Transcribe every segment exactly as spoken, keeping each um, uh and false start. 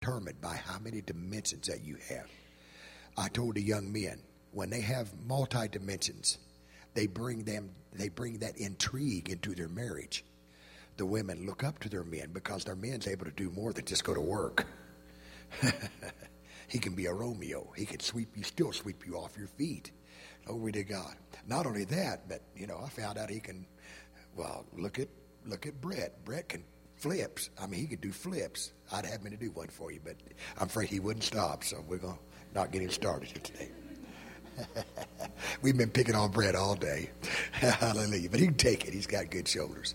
determined by how many dimensions that you have. I told the young men, when they have multi-dimensions, they bring them, they bring that intrigue into their marriage. The women look up to their men because their men's able to do more than just go to work. He can be a Romeo. He can sweep you, still sweep you off your feet. Glory to God. Not only that, but, you know, I found out he can, well, look at look at Brett. Brett can flips. I mean, he could do flips. I'd have him to do one for you, but I'm afraid he wouldn't stop, so we're going to not get him started here today. We've been picking on Brett all day. Hallelujah. But he can take it. He's got good shoulders.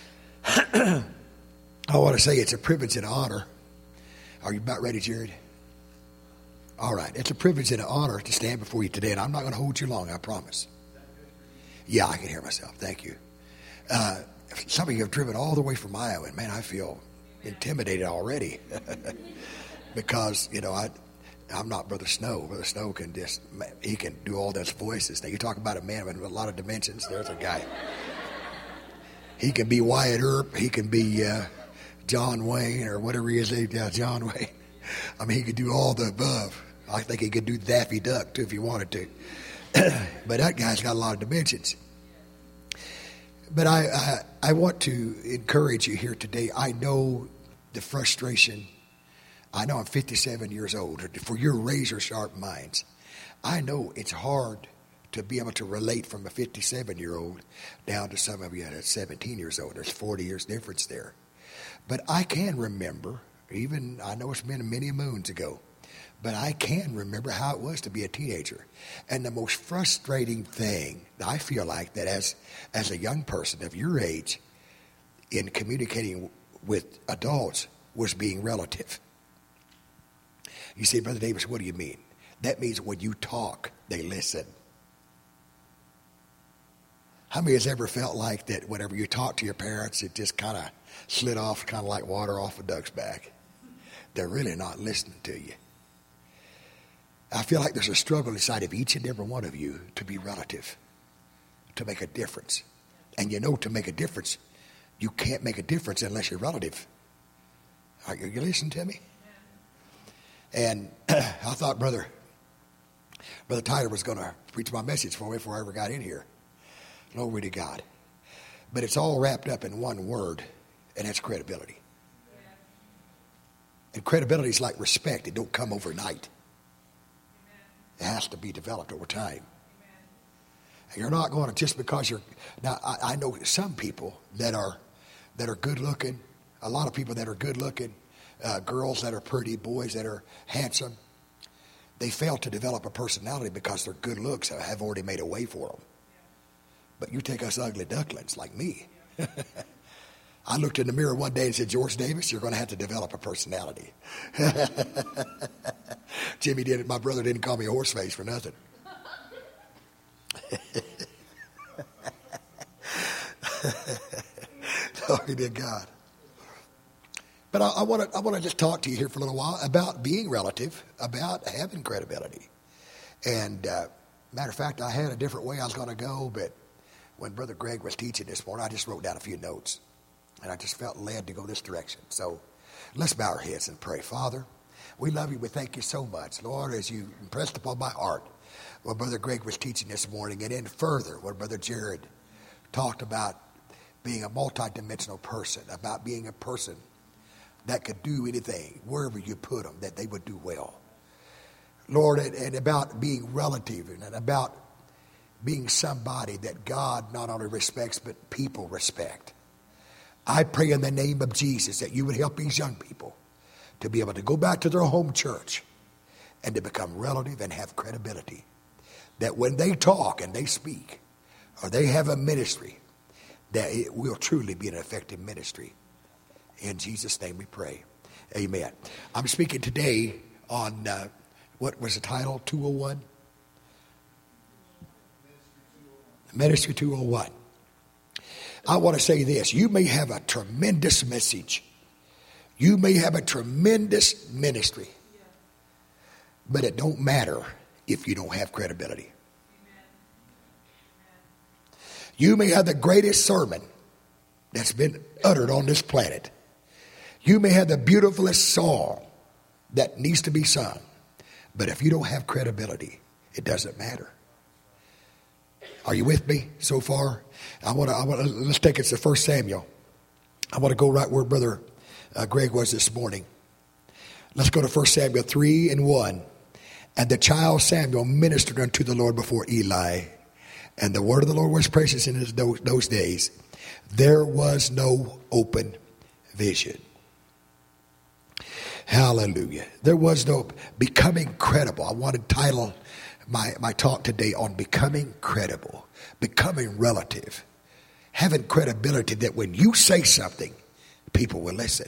I want to say it's a privilege and an honor. Are you about ready, Jared? All right. It's a privilege and an honor to stand before you today, and I'm not going to hold you long, I promise. Yeah, I can hear myself. Thank you. Uh, some of you have driven all the way from Iowa, and man, I feel intimidated already. Because, you know, I, I'm not Brother Snow. Brother Snow can just, he can do all those voices. Now, you talk about a man with a lot of dimensions. There's a guy. He can be Wyatt Earp. He can be uh, John Wayne or whatever he is. Yeah, John Wayne. I mean, he could do all the above. I think he could do Daffy Duck, too, if he wanted to. But that guy's got a lot of dimensions. But I, I, I want to encourage you here today. I know the frustration. I know I'm fifty-seven years old. For your razor-sharp minds, I know it's hard to be able to relate from a fifty-seven-year-old down to some of you at seventeen years old. There's forty years difference there. But I can remember, even, I know it's been many moons ago, but I can remember how it was to be a teenager. And the most frustrating thing, I feel like, that as, as a young person of your age, in communicating with adults, was being relative. You say, Brother Davis, what do you mean? That means when you talk, they listen. How many has ever felt like that whenever you talk to your parents, it just kind of slid off, kind of like water off a duck's back? They're really not listening to you. I feel like there's a struggle inside of each and every one of you to be relative, to make a difference. And you know, to make a difference, you can't make a difference unless you're relative. Are you, you listening to me? And I thought Brother Brother Tyler was going to preach my message for me before I ever got in here. Glory to God. But it's all wrapped up in one word, and that's credibility. And credibility is like respect. It don't come overnight. It has to be developed over time. And you're not going to, just because you're, now I, I know some people that are that are good looking, a lot of people that are good looking, uh, girls that are pretty, boys that are handsome, they fail to develop a personality because their good looks have already made a way for them. But you take us ugly ducklings like me. I looked in the mirror one day and said, George Davis, you're going to have to develop a personality. Jimmy did it. My brother didn't call me a horse face for nothing. Glory to God. But I, I want to I want to just talk to you here for a little while about being relative, about having credibility. And uh, matter of fact, I had a different way I was going to go, but when Brother Greg was teaching this morning, I just wrote down a few notes. And I just felt led to go this direction. So let's bow our heads and pray. Father, we love you. We thank you so much. Lord, as you impressed upon my heart what Brother Greg was teaching this morning, and then further what Brother Jared talked about being a multidimensional person, about being a person that could do anything, wherever you put them, that they would do well. Lord, and, and about being relative and about being somebody that God not only respects, but people respect. I pray in the name of Jesus that you would help these young people to be able to go back to their home church and to become relative and have credibility. That when they talk and they speak or they have a ministry, that it will truly be an effective ministry. In Jesus' name we pray. Amen. I'm speaking today on, uh, what was the title, two oh one? Ministry two oh one. I want to say this. You may have a tremendous message. You may have a tremendous ministry. But it don't matter if you don't have credibility. You may have the greatest sermon that's been uttered on this planet. You may have the beautifulest song that needs to be sung. But if you don't have credibility, it doesn't matter. Are you with me so far? I want to. I want to. Let's take it to First Samuel. I want to go right where Brother uh, Greg was this morning. Let's go to First Samuel three and one. And the child Samuel ministered unto the Lord before Eli, and the word of the Lord was precious in his, those, those days. There was no open vision. Hallelujah. There was no becoming credible. I want to title my, my talk today on becoming credible, becoming relative, having credibility that when you say something, people will listen.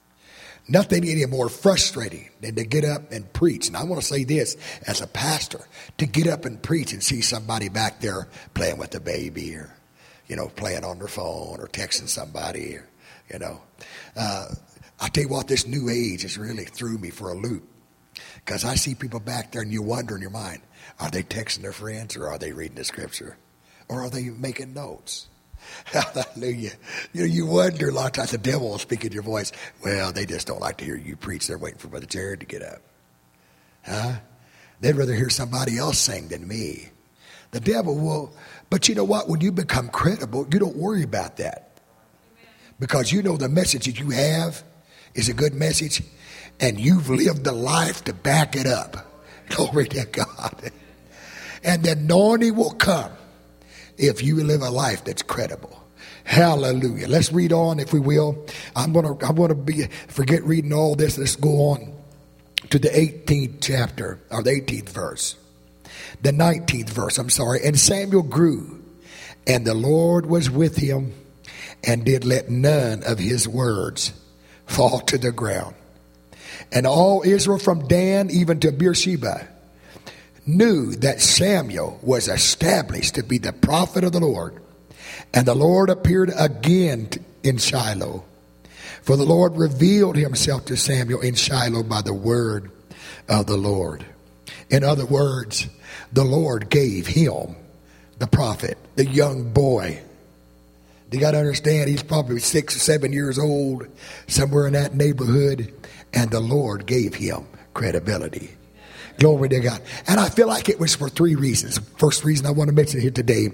Nothing any more frustrating than to get up and preach. And I want to say this as a pastor, to get up and preach and see somebody back there playing with the baby or, you know, playing on their phone or texting somebody, or, you know. Uh, I tell you what, this new age has really threw me for a loop, because I see people back there and you wonder in your mind, are they texting their friends or are they reading the scripture or are they making notes? Hallelujah. You know, you wonder a lot of times the devil will speak in your voice. Well, they just don't like to hear you preach. They're waiting for Brother Jared to get up. Huh? They'd rather hear somebody else sing than me. The devil will. But you know what? When you become credible, you don't worry about that. Because you know the message that you have is a good message, and you've lived the life to back it up. Glory to God. And the anointing will come if you live a life that's credible. Hallelujah. Let's read on, if we will. I'm gonna I'm gonna be forget reading all this. Let's go on to the eighteenth chapter, or the eighteenth verse. The nineteenth verse, I'm sorry. And Samuel grew, and the Lord was with him, and did let none of his words fall to the ground. And all Israel from Dan even to Beersheba knew that Samuel was established to be the prophet of the Lord. And the Lord appeared again in Shiloh. For the Lord revealed himself to Samuel in Shiloh by the word of the Lord. In other words, the Lord gave him, the prophet, the young boy. You got to understand, he's probably six or seven years old, somewhere in that neighborhood. And the Lord gave him credibility. Glory to God. And I feel like it was for three reasons. First reason I want to mention here today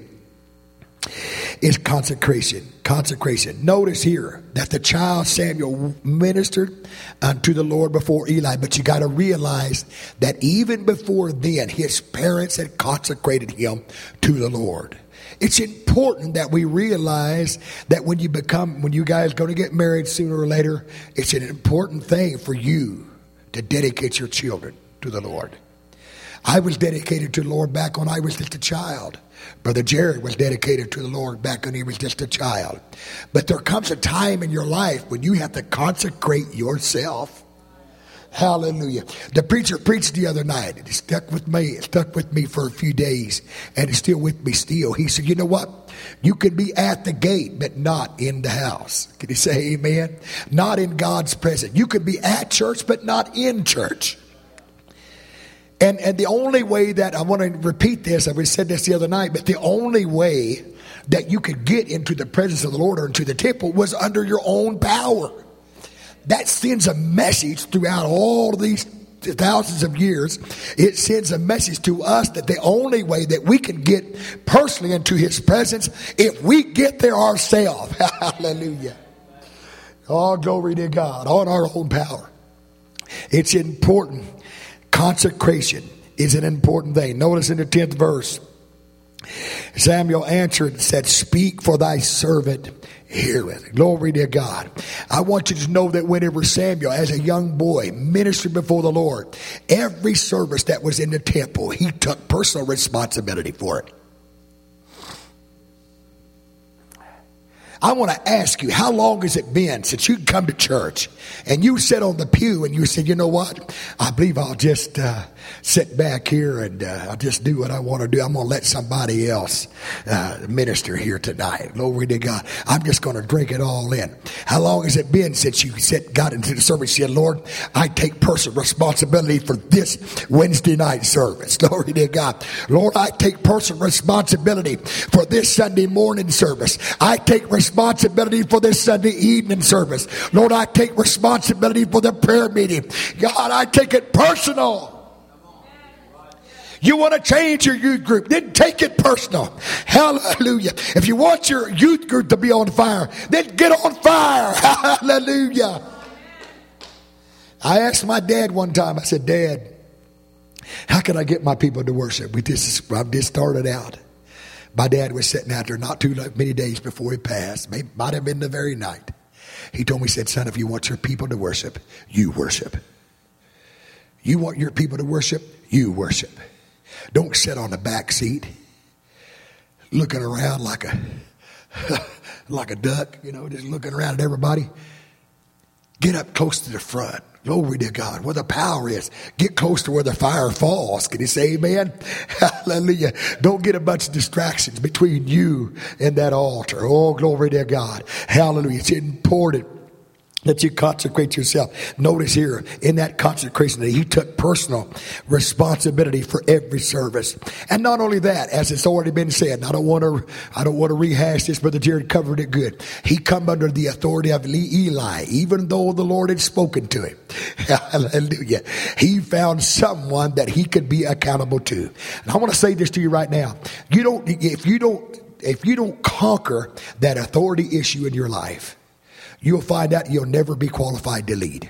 is consecration. Consecration. Notice here that the child Samuel ministered unto the Lord before Eli. But you got to realize that even before then, his parents had consecrated him to the Lord. It's important that we realize that when you become, when you guys go to get married sooner or later, it's an important thing for you to dedicate your children to the Lord. I was dedicated to the Lord back when I was just a child. Brother Jared was dedicated to the Lord back when he was just a child. But there comes a time in your life when you have to consecrate yourself. Hallelujah. The preacher preached the other night. It stuck with me. It stuck with me for a few days. And it's still with me still. He said, you know what? You can be at the gate, but not in the house. Can you say amen? Not in God's presence. You can be at church, but not in church. And and the only way that, I want to repeat this, I said this the other night, but the only way that you could get into the presence of the Lord or into the temple was under your own power. That sends a message throughout all of these thousands of years. It sends a message to us that the only way that we can get personally into his presence, if we get there ourselves. Hallelujah. Oh, glory to God, on our own power. It's important. Consecration is an important thing. Notice in the tenth verse, Samuel answered and said, speak, for thy servant heareth. Glory to God. I want you to know that whenever Samuel, as a young boy, ministered before the Lord, every service that was in the temple, he took personal responsibility for it. I want to ask you, how long has it been since you come to church and you sat on the pew and you said, you know what? I believe I'll just uh, sit back here and uh, I'll just do what I want to do. I'm going to let somebody else uh, minister here tonight. Glory to God. I'm just going to drink it all in. How long has it been since you sit, got into the service and said, Lord, I take personal responsibility for this Wednesday night service. Glory to God. Lord, I take personal responsibility for this Sunday morning service. I take responsibility responsibility for this Sunday evening service. Lord, I take responsibility for the prayer meeting. God, I take it personal. You want to change your youth group, then take it personal. Hallelujah. If you want your youth group to be on fire, then get on fire. Hallelujah. I asked my dad one time, I said, Dad, how can I get my people to worship? We just, I just started out. My dad was sitting out there not too many days before he passed. Maybe, might have been the very night. He told me, he said, son, if you want your people to worship, you worship. You want your people to worship, you worship. Don't sit on the back seat looking around like a like a duck, you know, just looking around at everybody. Get up close to the front. Glory to God. Where the power is. Get close to where the fire falls. Can you say amen? Hallelujah. Don't get a bunch of distractions between you and that altar. Oh, glory to God. Hallelujah. It's important that you consecrate yourself. Notice here, in that consecration, that he took personal responsibility for every service. And not only that, as it's already been said, and I don't want to, I don't want to rehash this, Brother Jared covered it good. He come under the authority of Eli, even though the Lord had spoken to him. Hallelujah. He found someone that he could be accountable to. And I want to say this to you right now. You don't, if you don't, if you don't conquer that authority issue in your life, you'll find out you'll never be qualified to lead.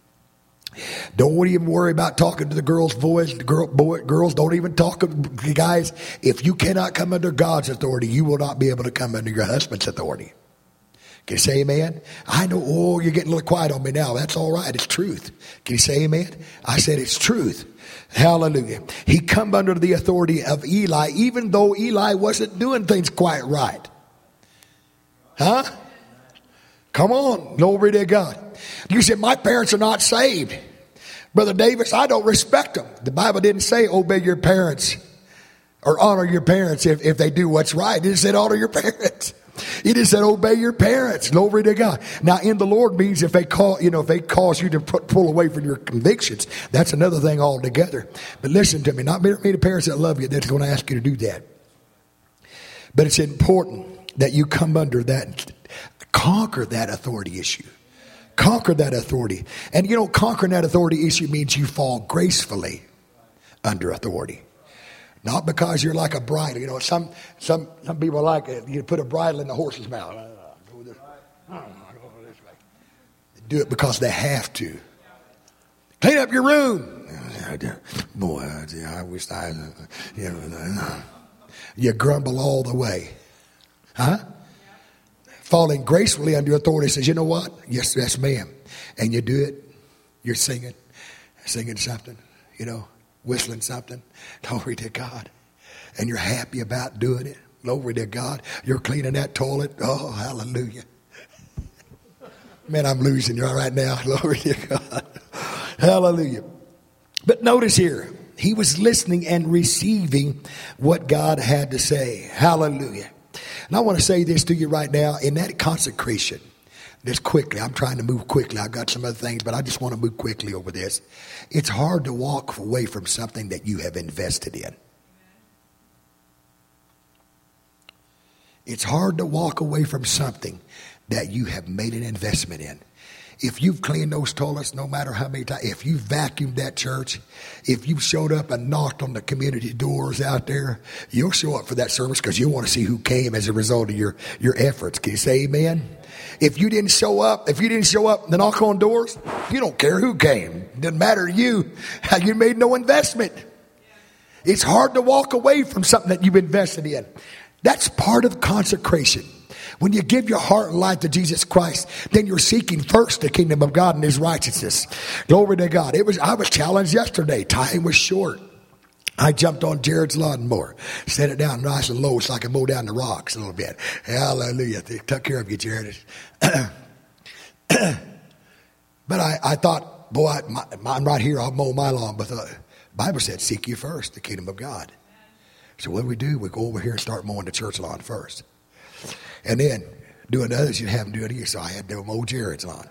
Don't even worry about talking to the girls, boys, girl, boy, girls. Don't even talk to guys. If you cannot come under God's authority, you will not be able to come under your husband's authority. Can you say amen? I know, oh, you're getting a little quiet on me now. That's all right. It's truth. Can you say amen? I said it's truth. Hallelujah. He come under the authority of Eli, even though Eli wasn't doing things quite right. Huh? Come on, glory to God. You said, my parents are not saved. Brother Davis, I don't respect them. The Bible didn't say obey your parents or honor your parents if, if they do what's right. It just said honor your parents. It just said obey your parents. Glory to God. Now, in the Lord means if they call, you know, if they cause you to put, pull away from your convictions, that's another thing altogether. But listen to me, not merely the parents that love you that's going to ask you to do that. But it's important that you come under that. Conquer that authority issue. Conquer that authority. And you know, conquering that authority issue means you fall gracefully under authority. Not because you're like a bridle. You know, some some some people like it. You put a bridle in the horse's mouth. Go this way. Do it because they have to. Clean up your room. Boy, I wish I, you know, you grumble all the way. Huh? Falling gracefully under authority says, you know what? Yes, yes, ma'am. And you do it. You're singing, singing something, you know, whistling something. Glory to God. And you're happy about doing it. Glory to God. You're cleaning that toilet. Oh, hallelujah. Man, I'm losing you right now. Glory to God. Hallelujah. But notice here, he was listening and receiving what God had to say. Hallelujah. And I want to say this to you right now. In that consecration, this quickly, I'm trying to move quickly. I've got some other things, but I just want to move quickly over this. It's hard to walk away from something that you have invested in. It's hard to walk away from something that you have made an investment in. If you've cleaned those toilets, no matter how many times, if you vacuumed that church, if you showed up and knocked on the community doors out there, you'll show up for that service because you want to see who came as a result of your, your efforts. Can you say amen? If you didn't show up, if you didn't show up and knock on doors, you don't care who came. It doesn't matter to you. You made no investment. It's hard to walk away from something that you've invested in. That's part of consecration. When you give your heart and life to Jesus Christ, then you're seeking first the kingdom of God and his righteousness. Glory to God. It was, I was challenged yesterday. Time was short. I jumped on Jared's lawnmower, set it down nice and low so I could mow down the rocks a little bit. Hallelujah. They took care of you, Jared. But I, I thought, boy, I, my, I'm right here. I'll mow my lawn. But the Bible said, seek you first the kingdom of God. So what do we do? We go over here and start mowing the church lawn first. And then doing the others, you have them do it here. So I had to mow Jared's lawn.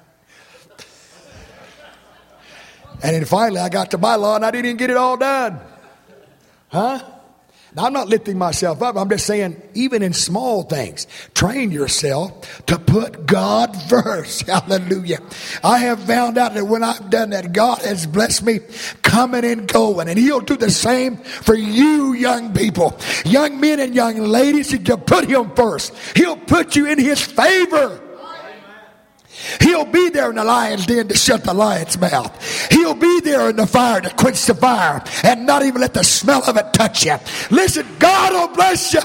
And then finally I got to my lawn. I didn't even get it all done. Huh? Now, I'm not lifting myself up. I'm just saying, even in small things, train yourself to put God first. Hallelujah. I have found out that when I've done that, God has blessed me coming and going. And he'll do the same for you young people. Young men and young ladies, you can put him first. He'll put you in his favor. He'll be there in the lion's den to shut the lion's mouth. He'll be there in the fire to quench the fire and not even let the smell of it touch you. Listen, God will bless you.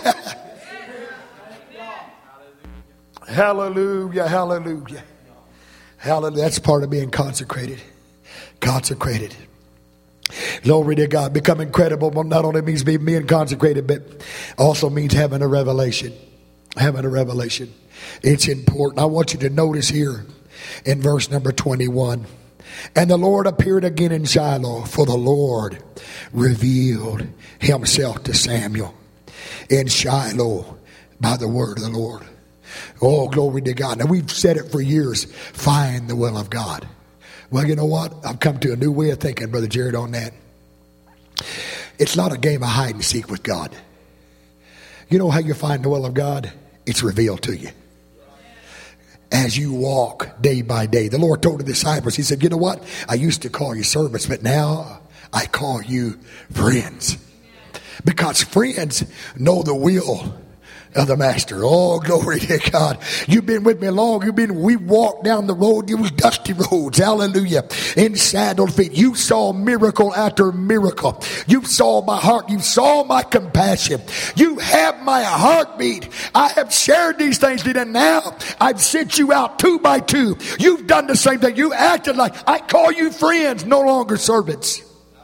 Hallelujah, hallelujah. Hallelujah. That's part of being consecrated. Consecrated. Glory to God. Becoming credible not only means being consecrated, but also means having a revelation. Having a revelation. It's important. I want you to notice here in verse number twenty-one. And the Lord appeared again in Shiloh, for the Lord revealed himself to Samuel in Shiloh by the word of the Lord. Oh, glory to God. Now, we've said it for years. Find the will of God. Well, you know what? I've come to a new way of thinking, Brother Jared, on that. It's not a game of hide and seek with God. You know how you find the will of God? It's revealed to you. As you walk day by day. The Lord told the disciples, he said, you know what? I used to call you servants, but now I call you friends. Because friends know the will of the master. Oh, glory to God. You've been with me long. You've been, we walked down the road. It was dusty roads. Hallelujah. In sandaled feet. You saw miracle after miracle. You saw my heart. You saw my compassion. You have my heartbeat. I have shared these things with you. And now I've sent you out two by two. You've done the same thing. You acted like I call you friends, no longer servants.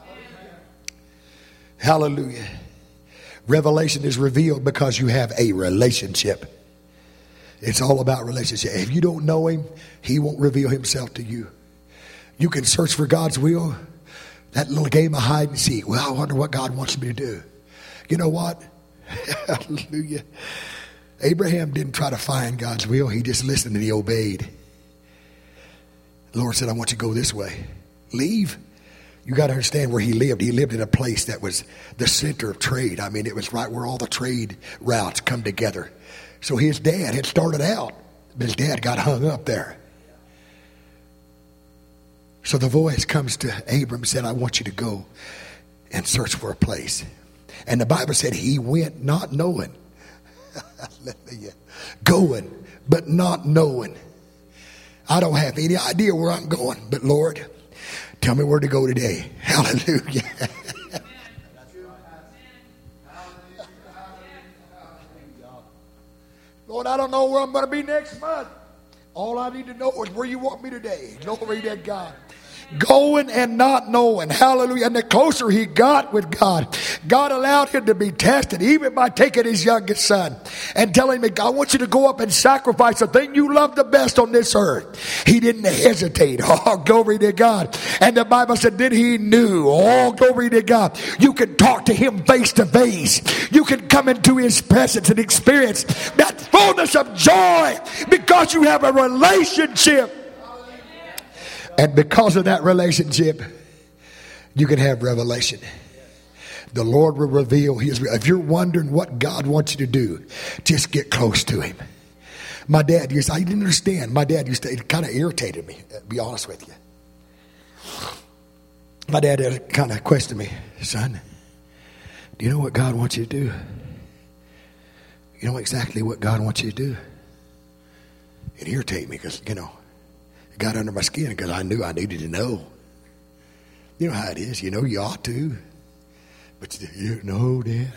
Hallelujah. Revelation is revealed because you have a relationship. It's all about relationship. If you don't know him, he won't reveal himself to you. You can search for God's will. That little game of hide and seek. Well, I wonder what God wants me to do. You know what? Hallelujah. Abraham didn't try to find God's will. He just listened and he obeyed. The Lord said, I want you to go this way. Leave. You got to understand where he lived. He lived in a place that was the center of trade. I mean, it was right where all the trade routes come together. So his dad had started out, but his dad got hung up there. So the voice comes to Abram and said, I want you to go and search for a place. And the Bible said he went not knowing. Going, but not knowing. I don't have any idea where I'm going, but Lord, tell me where to go today. Hallelujah. Lord, I don't know where I'm going to be next month. All I need to know is where you want me today. Glory to God. Going and not knowing. Hallelujah. And the closer he got with God, God allowed him to be tested, even by taking his youngest son and telling him, I want you to go up and sacrifice the thing you love the best on this earth. He didn't hesitate. Oh, glory to God. And the Bible said, then he knew. Oh, glory to God. You can talk to him face to face. You can come into his presence and experience that fullness of joy because you have a relationship. And because of that relationship, you can have revelation. The Lord will reveal his will. If you're wondering what God wants you to do, just get close to him. My dad used to, I didn't understand. My dad used to, it kind of irritated me, to be honest with you. My dad kind of questioned me, son, do you know what God wants you to do? You know exactly what God wants you to do? It irritated me because, you know, it got under my skin because I knew I needed to know. You know how it is. You know you ought to. But you know, Dad.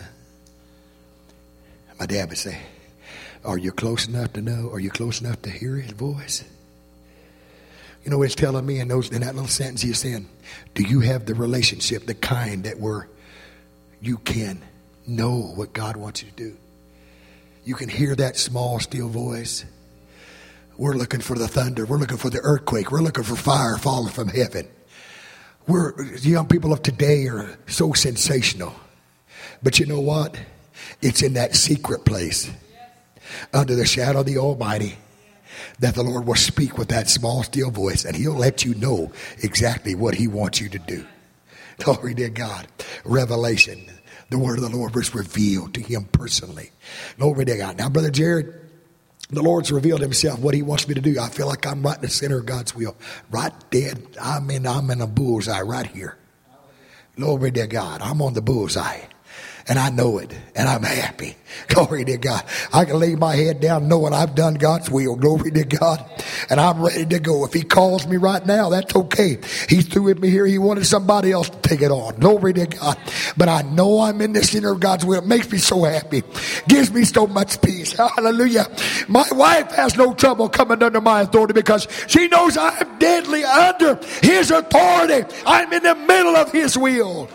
My dad would say, are you close enough to know? Are you close enough to hear his voice? You know, it's telling me in, those, in that little sentence he's saying, do you have the relationship, the kind that where you can know what God wants you to do? You can hear that small, still voice. We're looking for the thunder. We're looking for the earthquake. We're looking for fire falling from heaven. We're, the young people of today are so sensational. But you know what? It's in that secret place, under the shadow of the Almighty, that the Lord will speak with that small, still voice, and he'll let you know exactly what he wants you to do. Glory to God. Revelation. The word of the Lord was revealed to him personally. Glory to God. Now, Brother Jared, the Lord's revealed himself what he wants me to do. I feel like I'm right in the center of God's will. Right dead. I'm in, I'm in a bullseye right here. Glory to God. I'm on the bullseye. And I know it. And I'm happy. Glory to God. I can lay my head down knowing I've done God's will. Glory to God. And I'm ready to go. If he calls me right now, that's okay. He threw with me here. He wanted somebody else to take it on. Glory to God. But I know I'm in the center of God's will. It makes me so happy. Gives me so much peace. Hallelujah. My wife has no trouble coming under my authority because she knows I'm deadly under his authority. I'm in the middle of his will.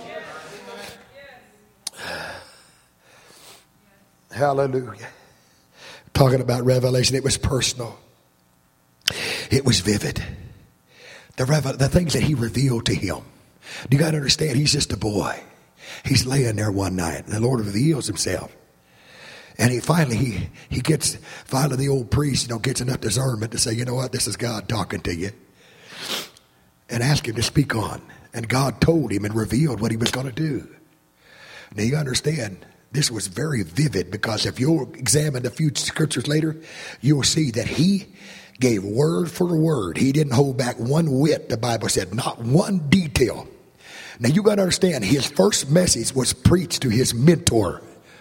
Hallelujah. Talking about revelation, it was personal. It was vivid. The, revel- the things that he revealed to him. You got to understand, he's just a boy. He's laying there one night, and the Lord reveals himself. And he finally, he, he gets, finally the old priest, you know, gets enough discernment to say, you know what, this is God talking to you. And ask him to speak on. And God told him and revealed what he was going to do. Now you understand, this was very vivid because if you'll examine a few scriptures later, you'll see that he gave word for word. He didn't hold back one whit, the Bible said, not one detail. Now you got to understand, his first message was preached to his mentor.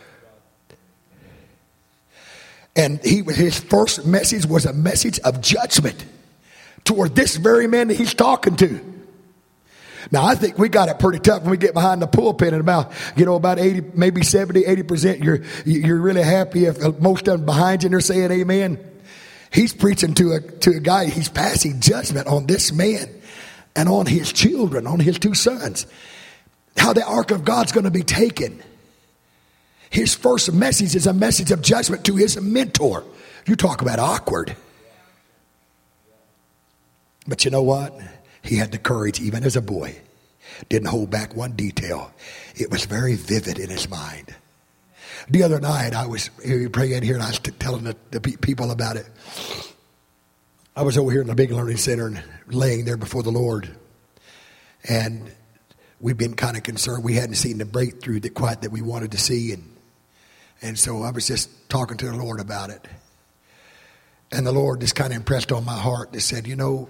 And he, his first message was a message of judgment toward this very man that he's talking to. Now, I think we got it pretty tough when we get behind the pulpit and about, you know, about eighty, maybe seventy, eighty percent, you're, you're really happy if most of them behind you and they're saying amen. He's preaching to a, to a guy. He's passing judgment on this man and on his children, on his two sons. How the ark of God's going to be taken. His first message is a message of judgment to his mentor. You talk about awkward. But you know what? He had the courage, even as a boy. Didn't hold back one detail. It was very vivid in his mind. The other night, I was praying here, and I was telling the, the people about it. I was over here in the big learning center and laying there before the Lord. And we've been kind of concerned. We hadn't seen the breakthrough that quite that we wanted to see. And, and so I was just talking to the Lord about it. And the Lord just kind of impressed on my heart and said, you know,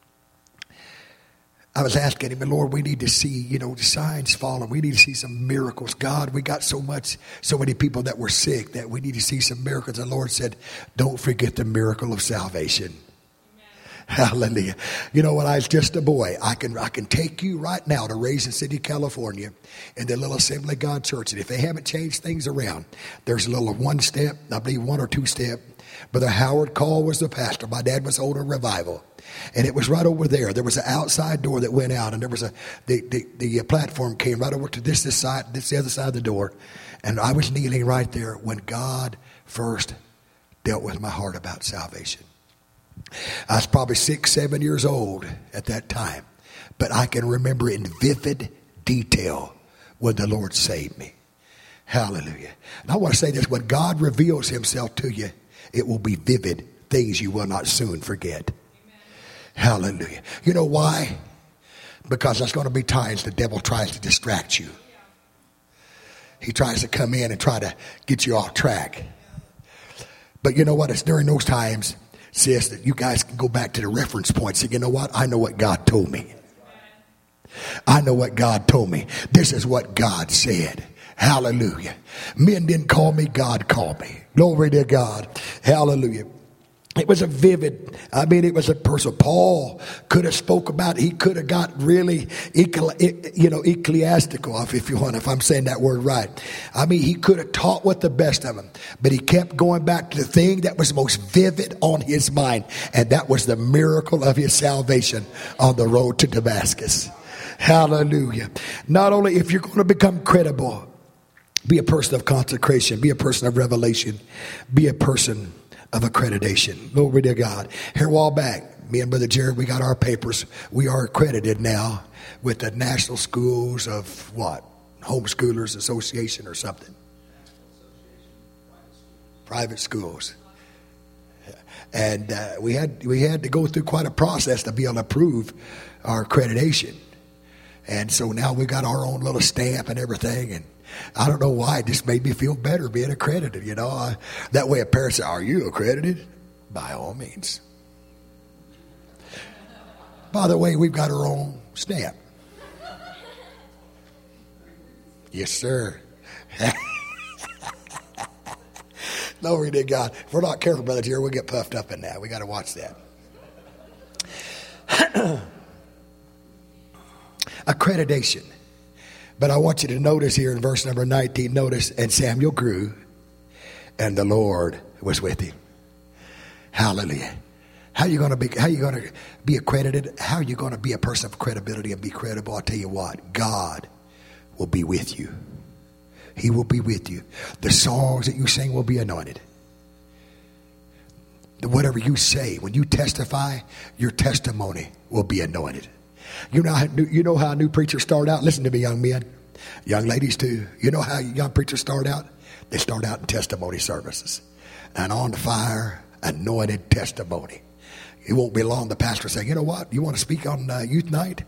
I was asking him, Lord, we need to see, you know, the signs falling. We need to see some miracles. God, we got so much, so many people that were sick that we need to see some miracles. And the Lord said, don't forget the miracle of salvation. Amen. Hallelujah. You know, when I was just a boy, I can I can take you right now to Raisin City, California, in the little Assembly of God church. And if they haven't changed things around, there's a little one step, I believe one or two step. Brother Howard Call was the pastor. My dad was holding a revival. And it was right over there. There was an outside door that went out, and there was a the, the, the platform came right over to this this side, this the other side of the door. And I was kneeling right there when God first dealt with my heart about salvation. I was probably six, seven years old at that time. But I can remember in vivid detail when the Lord saved me. Hallelujah. And I want to say this, when God reveals himself to you, it will be vivid things you will not soon forget. Hallelujah. You know why? Because there's going to be times the devil tries to distract you. He tries to come in and try to get you off track. But you know what? It's during those times, sis, that you guys can go back to the reference point. Say, you know what? I know what God told me. I know what God told me. This is what God said. Hallelujah. Men didn't call me. God called me. Glory to God. Hallelujah. It was a vivid, I mean, it was a person. Paul could have spoke about, he could have got really, you know, ecclesiastical, if you want, if I'm saying that word right. I mean, he could have taught with the best of them, but he kept going back to the thing that was most vivid on his mind, and that was the miracle of his salvation on the road to Damascus. Hallelujah. Not only if you're going to become credible, be a person of consecration, be a person of revelation, be a person of accreditation. Glory to God. Here a while back, me and Brother Jared, we got our papers. We are accredited now with the National Schools of what? Homeschoolers Association or something. Private schools. And uh, we had we had to go through quite a process to be able to prove our accreditation. And so now we got our own little stamp and everything. And I don't know why. It just made me feel better being accredited, you know. I, that way a parent said, are you accredited? By all means. By the way, we've got our own stamp. Yes, sir. Glory to God. If we're not careful, Brother Jerry, we'll get puffed up in that. We got to watch that. Accreditation. But I want you to notice here in verse number nineteen, notice, and Samuel grew, and the Lord was with him. Hallelujah. How are you going to be, how are you going to be accredited? How are you going to be a person of credibility and be credible? I'll tell you what, God will be with you. He will be with you. The songs that you sing will be anointed. Whatever you say, when you testify, your testimony will be anointed. You know how, you know how new preachers start out? Listen to me, young men. Young ladies too. You know how young preachers start out? They start out in testimony services. And on fire, anointed testimony. It won't be long the pastor will say, you know what? You want to speak on uh, youth night?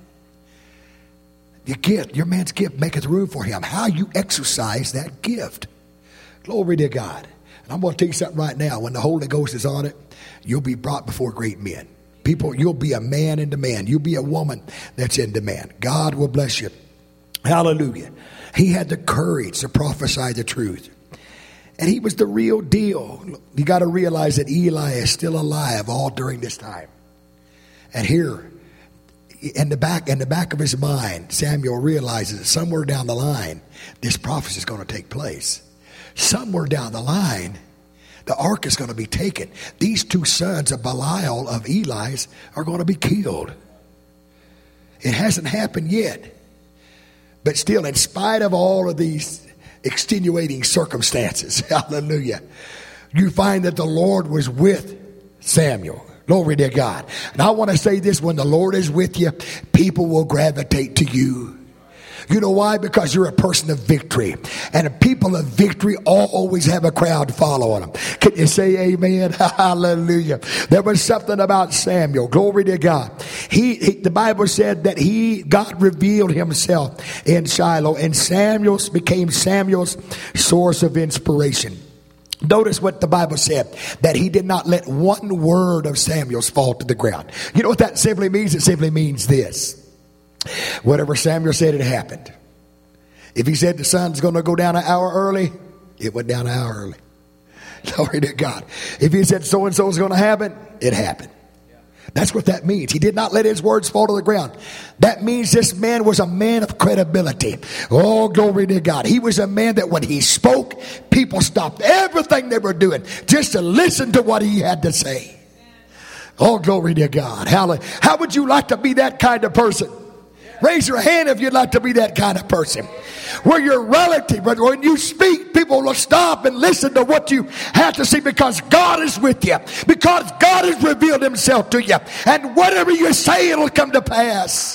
Your gift, your man's gift maketh room for him. How you exercise that gift. Glory to God. And I'm going to tell you something right now. When the Holy Ghost is on it, you'll be brought before great men. People, you'll be a man in demand. You'll be a woman that's in demand. God will bless you. Hallelujah. He had the courage to prophesy the truth. And he was the real deal. You got to realize that Eli is still alive all during this time. And here, in the back, in the back of his mind, Samuel realizes that somewhere down the line, this prophecy is going to take place. Somewhere down the line, the ark is going to be taken. These two sons of Belial, of Eli's, are going to be killed. It hasn't happened yet. But still, in spite of all of these extenuating circumstances, hallelujah, you find that the Lord was with Samuel. Glory to God. And I want to say this, when the Lord is with you, people will gravitate to you. You know why? Because you're a person of victory. And people of victory always have a crowd following them. Can you say amen? Hallelujah. There was something about Samuel. Glory to God. He, he the Bible said that he, God revealed himself in Shiloh, and Samuel became Samuel's source of inspiration. Notice what the Bible said, that he did not let one word of Samuel's fall to the ground. You know what that simply means? It simply means this. Whatever Samuel said, it happened. If he said the sun's going to go down an hour early, it went down an hour early. Glory to God. If he said so-and-so is going to happen, it happened. That's what that means. He did not let his words fall to the ground. That means this man was a man of credibility. Oh, glory to God. He was a man that when he spoke, people stopped everything they were doing just to listen to what he had to say. Oh, glory to God. Hallelujah. How would you like to be that kind of person? Raise your hand if you'd like to be that kind of person. Where you're relative, but when you speak, people will stop and listen to what you have to say, because God is with you. Because God has revealed himself to you. And whatever you say, it'll come to pass.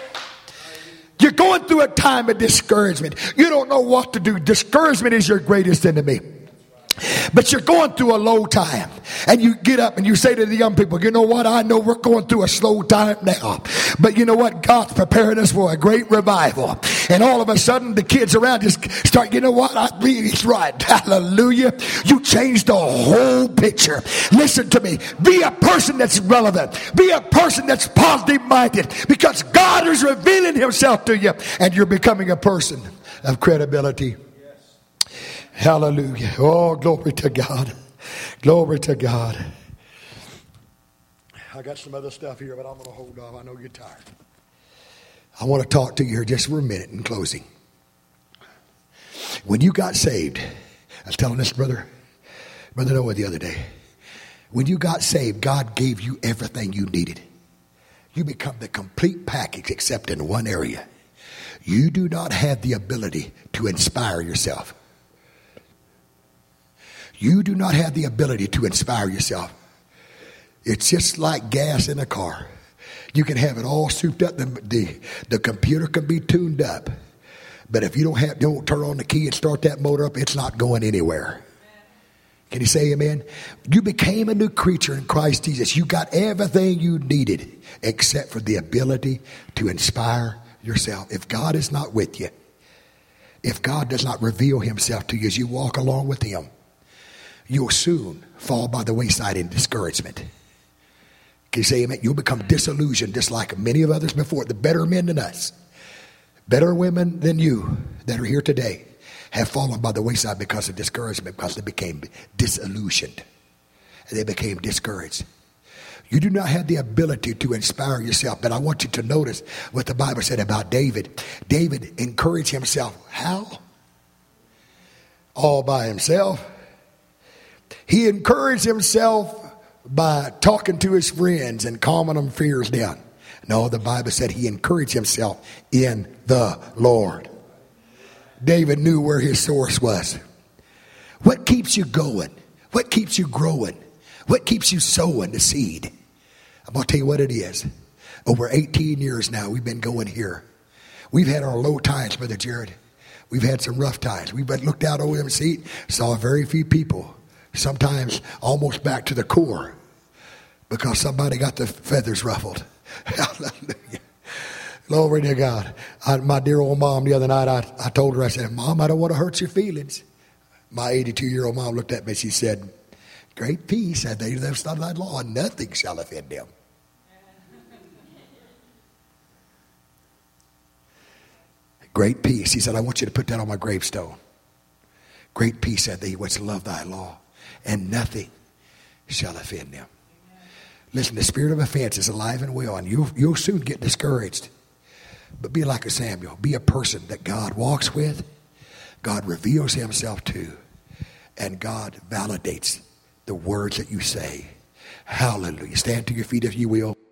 You're going through a time of discouragement. You don't know what to do. Discouragement is your greatest enemy. But you're going through a low time, and you get up and you say to the young people, you know what? I know we're going through a slow time now, but you know what? God's preparing us for a great revival. And all of a sudden the kids around just start, you know what? I believe he's right. Hallelujah. You changed the whole picture. Listen to me. Be a person that's relevant. Be a person that's positive minded, because God is revealing himself to you, and you're becoming a person of credibility. Hallelujah. Oh, glory to God. Glory to God. I got some other stuff here, but I'm going to hold off. I know you're tired. I want to talk to you here just for a minute in closing. When you got saved, I was telling this brother, Brother Noah the other day. When you got saved, God gave you everything you needed. You become the complete package except in one area. You do not have the ability to inspire yourself. You do not have the ability to inspire yourself. It's just like gas in a car. You can have it all souped up. The, the, the computer can be tuned up. But if you don't have, don't turn on the key and start that motor up, it's not going anywhere. Can you say amen? You became a new creature in Christ Jesus. You got everything you needed except for the ability to inspire yourself. If God is not with you, if God does not reveal himself to you as you walk along with him, you'll soon fall by the wayside in discouragement. Can you say amen? You'll become disillusioned just like many of others before. The better men than us, better women than you that are here today have fallen by the wayside because of discouragement, because they became disillusioned. They became discouraged. You do not have the ability to inspire yourself, but I want you to notice what the Bible said about David. David encouraged himself. How? All by himself. He encouraged himself by talking to his friends and calming them fears down. No, the Bible said he encouraged himself in the Lord. David knew where his source was. What keeps you going? What keeps you growing? What keeps you sowing the seed? I'm going to tell you what it is. Over eighteen years now, we've been going here. We've had our low times, Brother Jared. We've had some rough times. We've looked out over them seat, saw very few people, sometimes almost back to the core, because somebody got the feathers ruffled. Hallelujah. Glory to God. I, my dear old mom, the other night, I, I told her, I said, Mom, I don't want to hurt your feelings. My eighty-two-year-old mom looked at me, she said, great peace, and they have started that law, and nothing shall offend them. Great peace. He said, I want you to put that on my gravestone. Great peace hath they which love thy law, and nothing shall offend them. Listen, the spirit of offense is alive and well, and you'll, you'll soon get discouraged. But be like a Samuel. Be a person that God walks with, God reveals himself to, and God validates the words that you say. Hallelujah. Stand to your feet if you will.